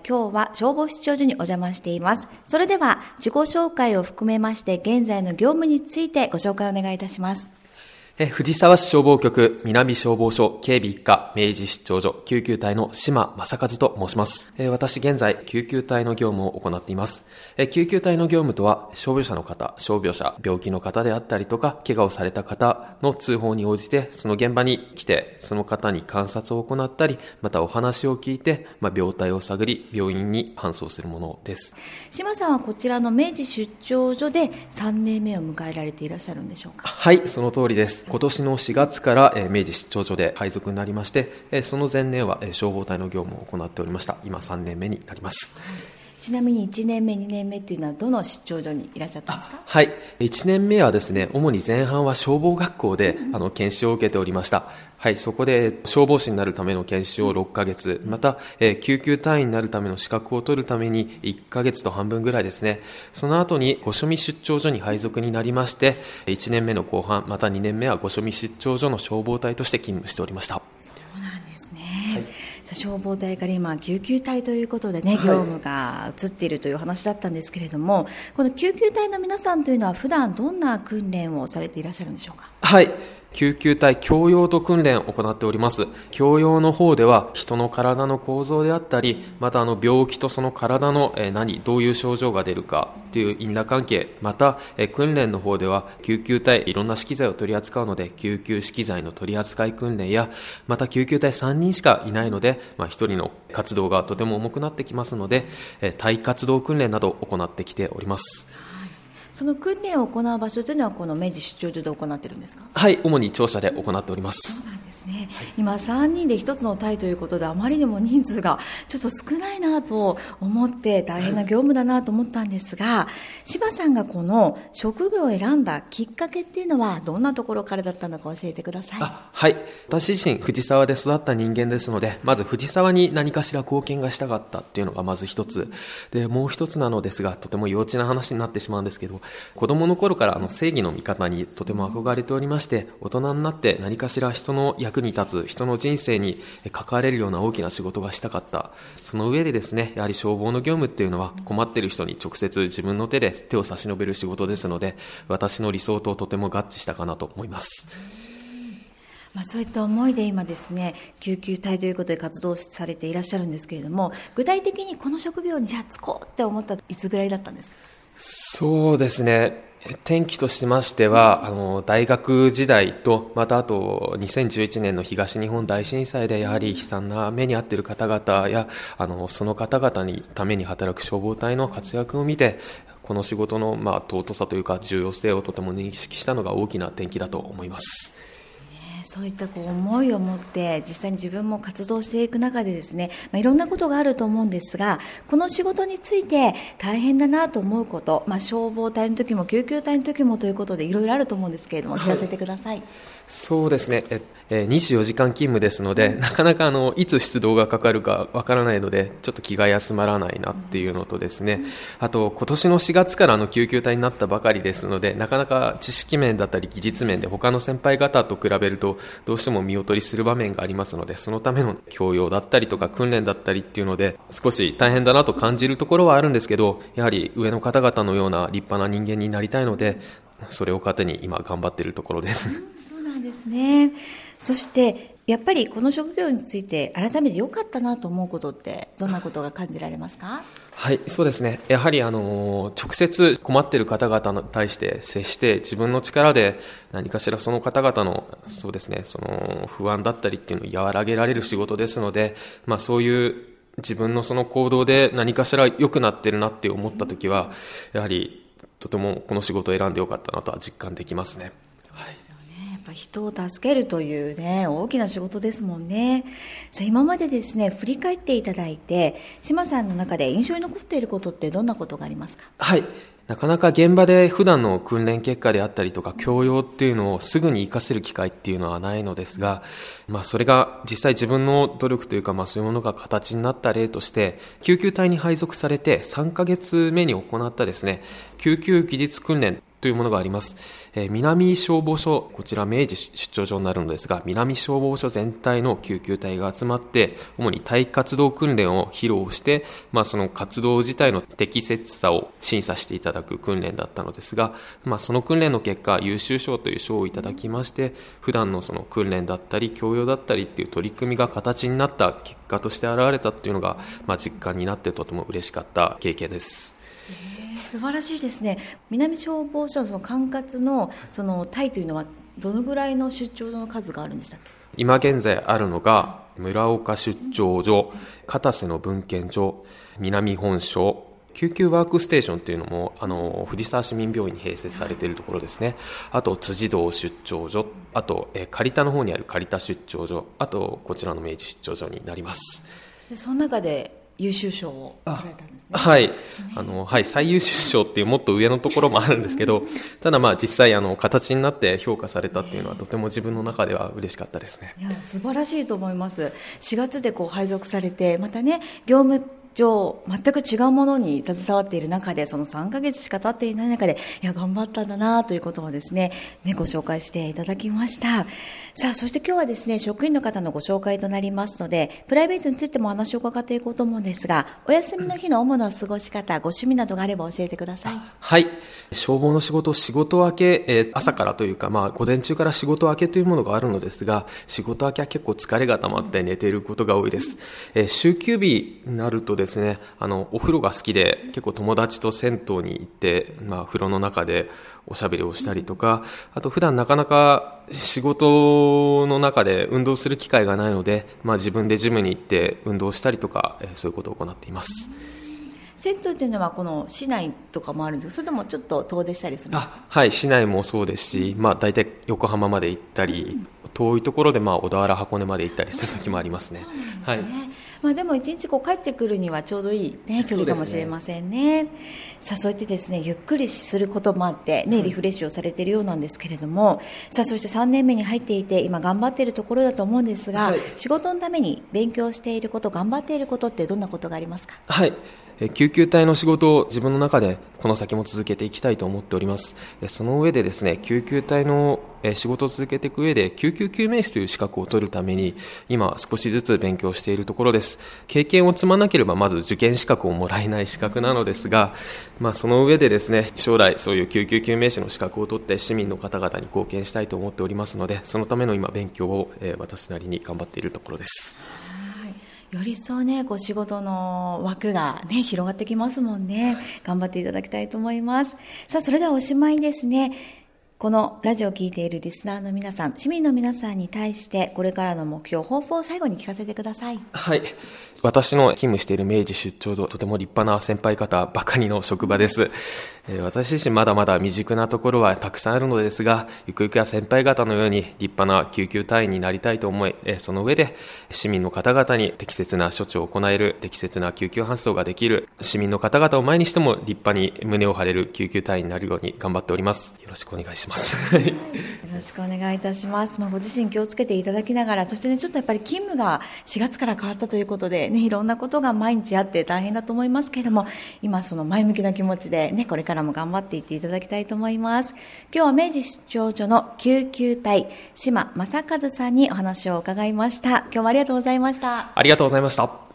今日は消防出張所にお邪魔しています。それでは自己紹介を含めまして現在の業務についてご紹介お願いいたします。 藤沢市消防局南消防署警備一課明治出張所救急隊の島正和と申します。私現在救急隊の業務を行っています。救急隊の業務とは傷病者の方、傷病者、病気の方であったりとか怪我をされた方の通報に応じてその現場に来てその方に観察を行ったりまたお話を聞いて、病態を探り病院に搬送するものです。 島さんはこちらの明治出張所で3年目を迎えられていらっしゃるんでしょうか。 はい、その通りです。今年の4月から明治出張所で配属になりましてその前年は消防隊の業務を行っておりました。今3年目になります。 ちなみに1年目2年目っていうのはどの出張所にいらっしゃったんですか。 はい、1年目はですね主に前半は消防学校で研修を受けておりました。はい、そこで消防士になるための研修を6ヶ月、また、救急隊員になるための資格を取るために1ヶ月と半分ぐらいですね。その後に御所見出張所に配属になりまして、1年目の後半、また2年目は御所見出張所の消防隊として勤務しておりました。 そうなんですね。はい、消防隊から今救急隊ということでね、業務が移っているという話だったんですけれども、この救急隊の皆さんというのは普段どんな訓練をされていらっしゃるんでしょうか。 はい、救急隊教養と訓練を行っております。教養の方では人の体の構造であったり、また病気とその体のどういう症状が出るかという因果関係、また訓練の方では救急隊いろんな資機材を取り扱うので救急資機材の取り扱い訓練や、また救急隊3人しかいないので、1人の活動がとても重くなってきますので隊活動訓練などを行ってきております。 その訓練を行う場所というのはこの明治出張所で行っているんですか。 はい、主に庁舎で行っております。 そうなんですね。はい、今3人で1つの隊ということであまりにも人数がちょっと少ないなと思って大変な業務だなと思ったんですが、柴さんがこの職業を選んだきっかけっていうのはどんなところからだったのか教えてください。 はい、私自身藤沢で育った人間ですので、まず藤沢に何かしら貢献がしたかったっていうのがまず一つで、もう一つなのですがとても幼稚な話になってしまうんですけど、子供の頃から正義の味方にとても憧れておりまして、大人になって何かしら人の役に立つ、人の人生に関われるような大きな仕事がしたかった。その上でですね、やはり消防の業務っていうのは困っている人に直接自分の手で手を差し伸べる仕事ですので、私の理想ととても合致したかなと思います。 そういった思いで今ですね、救急隊ということで活動されていらっしゃるんですけれども、具体的にこの職業にじゃあ就こうって思ったいつぐらいだったんですか。 そうですね、転機としましては大学時代と、またあと2011年の東日本大震災でやはり悲惨な目に遭っている方々やその方々にために働く消防隊の活躍を見て、この仕事の尊さというか重要性をとても認識したのが大きな転機だと思います。 そういった思いを持って実際に自分も活動していく中でですね、いろんなことがあると思うんですが、この仕事について大変だなと思うこと、消防隊の時も救急隊の時もということでいろいろあると思うんですけれども、聞かせてください。 そうですね、24時間勤務ですので、なかなかいつ出動がかかるかわからないのでちょっと気が休まらないなっていうのとですね、あと今年の4月から救急隊になったばかりですので、なかなか知識面だったり技術面で他の先輩方と比べるとどうしても見劣りする場面がありますので、そのための教養だったりとか訓練だったりっていうので少し大変だなと感じるところはあるんですけど、やはり上の方々のような立派な人間になりたいので、それを糧に今頑張っているところです。 そうなんですね。そしてやっぱりこの職業について改めて良かったなと思うことってどんなことが感じられますか。 はい、そうですね。やはり直接困っている方々に対して接して自分の力で何かしらその方々のそうですね、その不安だったりっていうのを和らげられる仕事ですので、そういう自分のその行動で何かしら良くなってるなって思った時は、やはりとてもこの仕事を選んでよかったなとは実感できますね。はい。 人を助けるというね、大きな仕事ですもんね。さあ今までですね、振り返っていただいて、島さんの中で印象に残っていることってどんなことがありますか。 はい、なかなか現場で普段の訓練結果であったりとか教養っていうのをすぐに活かせる機会っていうのはないのですが、それが実際自分の努力というか、そういうものが形になった例として、救急隊に配属されて3ヶ月目に行ったですね、救急技術訓練というものがあります。南消防署、こちら明治出張所になるのですが、南消防署全体の救急隊が集まって、主に隊活動訓練を披露して、その活動自体の適切さを審査していただく訓練だったのですが、その訓練の結果、優秀賞という賞をいただきまして、普段のその訓練だったり、教養だったりっていう取り組みが形になった結果として現れたっていうのが、実感になってとても嬉しかった経験です。 素晴らしいですね。南消防署のその管轄のその隊というのはどのぐらいの出張所の数があるんでしたっけ？ 今現在あるのが村岡出張所、片瀬の分検所、南本署、救急ワークステーションというのも藤沢市民病院に併設されているところですね。あと辻堂出張所、あと苅田の方にある苅田出張所、あとこちらの明治出張所になります。 でその中で優秀賞を取られたんですね。 はい、最優秀賞っていうもっと上のところもあるんですけど、ただ実際形になって評価されたっていうのはとても自分の中では嬉しかったですね。 いや素晴らしいと思います。4月で配属されて、またね、業務上全く違うものに携わっている中で、その3ヶ月しか経っていない中で、頑張ったんだなということをですね、ご紹介していただきました。さあ、そして今日はですね、職員の方のご紹介となりますので、プライベートについてもお話を伺っていこうと思うんですが、お休みの日の主な過ごし方、ご趣味などがあれば教えてください。 はい、消防の仕事明け、朝からというか、午前中から仕事明けというものがあるのですが、仕事明けは結構疲れが溜まって寝ていることが多いです。週休日になるとですね、お風呂が好きで結構友達と銭湯に行って、風呂の中でおしゃべりをしたりとか、あと普段なかなか仕事の中で運動する機会がないので、自分でジムに行って運動したりとか、そういうことを行っています。 銭湯というのはこの市内とかもあるんですか？それともちょっと遠出したりするんですか？ はい、市内もそうですし、大体横浜まで行ったり、遠いところで小田原、箱根まで行ったりする時もありますね。 そうなんですね。でも一日帰ってくるにはちょうどいい、距離かもしれませんね。さあ、そうやってですね、ゆっくりすることもあって、リフレッシュをされているようなんですけれども、さあ、そして3年目に入っていて、今頑張っているところだと思うんですが、仕事のために勉強していること、頑張っていることってどんなことがありますか？ はい、救急隊の仕事を自分の中でこの先も続けていきたいと思っております。その上でですね、救急隊の仕事を続けていく上で救急救命士という資格を取るために今少しずつ勉強しているところです。経験を積まなければまず受験資格をもらえない資格なのですが、その上でですね、将来そういう救急救命士の資格を取って市民の方々に貢献したいと思っておりますので、そのための今勉強を私なりに頑張っているところです。 より一層ね、仕事の枠がね、広がってきますもんね。頑張っていただきたいと思います。さあ、それではおしまいですね。このラジオを聞いているリスナーの皆さん、市民の皆さんに対してこれからの目標、抱負を最後に聞かせてください。 はい、私の勤務している明治出張所、とても立派な先輩方ばかりの職場です。私自身まだまだ未熟なところはたくさんあるのですが、ゆくゆくは先輩方のように立派な救急隊員になりたいと思い、その上で市民の方々に適切な処置を行える、適切な救急搬送ができる、市民の方々を前にしても立派に胸を張れる救急隊員になるように頑張っております。よろしくお願いします。よろしくお願いいたします。ご自身気をつけていただきながら、そしてね、ちょっとやっぱり勤務が4月から変わったということで、いろんなことが毎日あって大変だと思いますけれども、今その前向きな気持ちでこれからも頑張っていっていただきたいと思います。今日は明治出張所の救急隊、島正和さんにお話を伺いました。今日はありがとうございました。 ありがとうございました。